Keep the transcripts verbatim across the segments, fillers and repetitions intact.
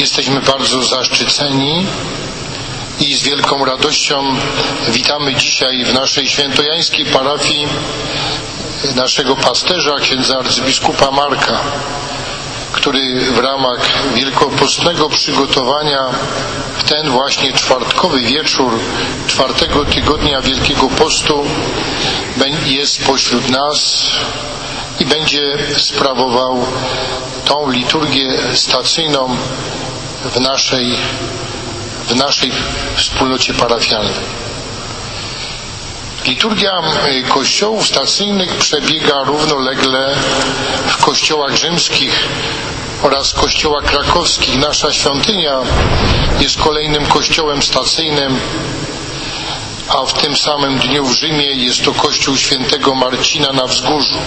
Jesteśmy bardzo zaszczyceni i z wielką radością witamy dzisiaj w naszej świętojańskiej parafii naszego pasterza, księdza arcybiskupa Marka, który w ramach wielkopostnego przygotowania w ten właśnie czwartkowy wieczór czwartego tygodnia Wielkiego Postu jest pośród nas i będzie sprawował tą liturgię stacyjną w naszej, w naszej wspólnocie parafialnej. Liturgia kościołów stacyjnych przebiega równolegle w kościołach rzymskich oraz kościołach krakowskich. Nasza świątynia jest kolejnym kościołem stacyjnym, a w tym samym dniu w Rzymie jest to kościół świętego Marcina na Wzgórzu.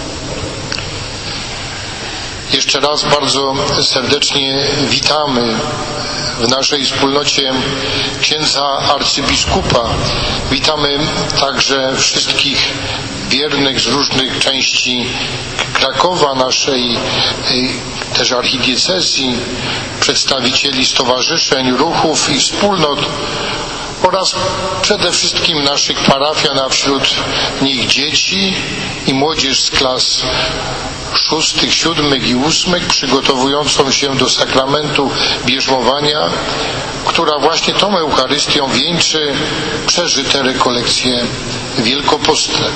Jeszcze raz bardzo serdecznie witamy w naszej wspólnocie księdza arcybiskupa. Witamy także wszystkich wiernych z różnych części Krakowa, naszej też archidiecezji, przedstawicieli stowarzyszeń, ruchów i wspólnot oraz przede wszystkim naszych parafian, a wśród nich dzieci i młodzież z klas szóstych, siódmych i ósmych, przygotowującą się do sakramentu bierzmowania, która właśnie tą Eucharystią wieńczy przeżyte rekolekcje wielkopostne.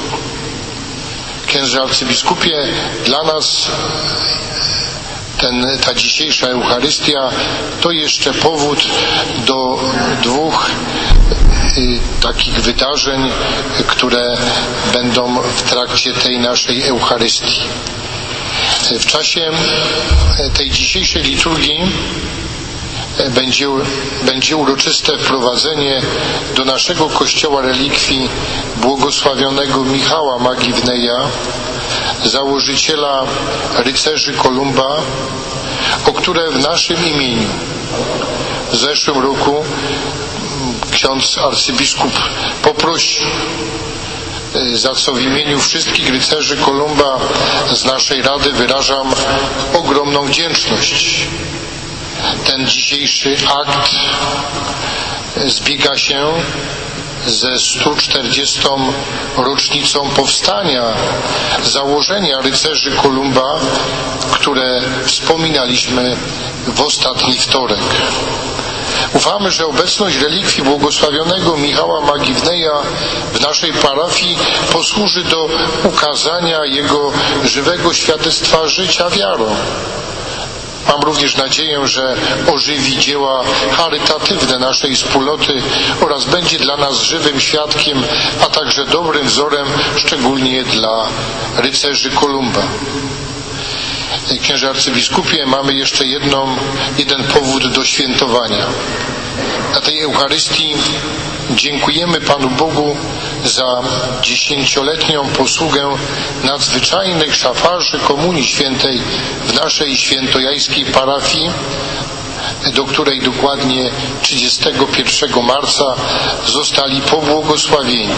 Księże arcybiskupie, dla nas ten, ta dzisiejsza Eucharystia to jeszcze powód do dwóch y, takich wydarzeń, które będą w trakcie tej naszej Eucharystii. W czasie tej dzisiejszej liturgii będzie, będzie uroczyste wprowadzenie do naszego kościoła relikwii błogosławionego Michała Magiwneja, założyciela rycerzy Kolumba, o które w naszym imieniu w zeszłym roku ksiądz arcybiskup poprosił, za co w imieniu wszystkich rycerzy Kolumba z naszej Rady wyrażam ogromną wdzięczność. Ten dzisiejszy akt zbiega się ze stu czterdziestą rocznicą powstania, założenia rycerzy Kolumba, które wspominaliśmy w ostatni wtorek. Ufamy, że obecność relikwii błogosławionego Michała Magiwneja w naszej parafii posłuży do ukazania jego żywego świadectwa życia wiarą. Mam również nadzieję, że ożywi dzieła charytatywne naszej wspólnoty oraz będzie dla nas żywym świadkiem, a także dobrym wzorem, szczególnie dla rycerzy Kolumba. Księże arcybiskupie, mamy jeszcze jedną, jeden powód do świętowania. Na tej Eucharystii dziękujemy Panu Bogu za dziesięcioletnią posługę nadzwyczajnych szafarzy Komunii Świętej w naszej świętojańskiej parafii, do której dokładnie trzydziestego pierwszego marca zostali pobłogosławieni.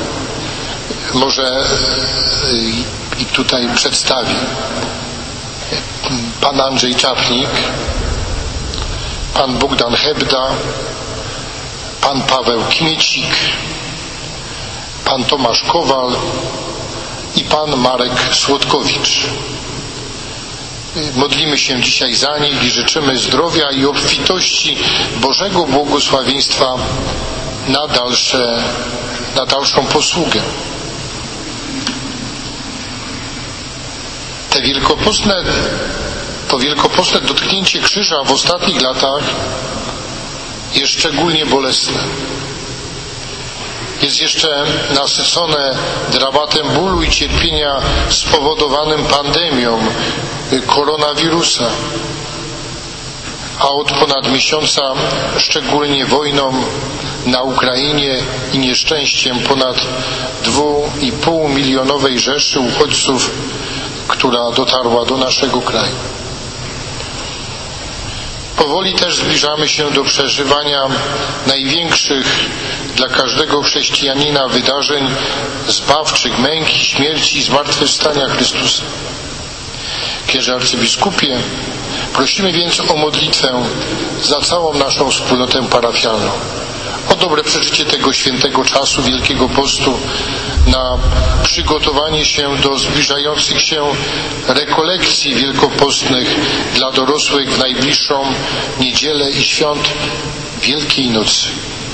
Może i tutaj przedstawię. Pan Andrzej Czapnik, pan Bogdan Hebda, pan Paweł Kmiecik, pan Tomasz Kowal i pan Marek Słodkowicz. Modlimy się dzisiaj za nich i życzymy zdrowia i obfitości Bożego błogosławieństwa na dalsze, na dalszą posługę. Te wielkopostne, to wielkopostne dotknięcie krzyża w ostatnich latach jest szczególnie bolesne. Jest jeszcze nasycone dramatem bólu i cierpienia spowodowanym pandemią koronawirusa, a od ponad miesiąca szczególnie wojną na Ukrainie i nieszczęściem ponad dwu i pół milionowej rzeszy uchodźców, która dotarła do naszego kraju. Powoli też zbliżamy się do przeżywania największych dla każdego chrześcijanina wydarzeń zbawczych, męki, śmierci i zmartwychwstania Chrystusa. Księże arcybiskupie, Prosimy więc o modlitwę za całą naszą wspólnotę parafialną, o dobre przeżycie tego świętego czasu Wielkiego Postu, na przygotowanie się do zbliżających się rekolekcji wielkopostnych dla dorosłych w najbliższą niedzielę i świąt Wielkiej Nocy.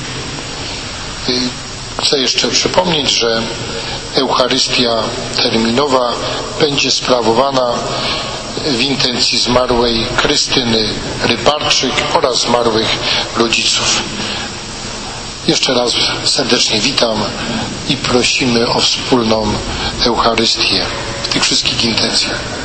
Chcę jeszcze przypomnieć, że Eucharystia terminowa będzie sprawowana w intencji zmarłej Krystyny Rybarczyk oraz zmarłych rodziców. Jeszcze raz serdecznie witam i prosimy o wspólną Eucharystię w tych wszystkich intencjach.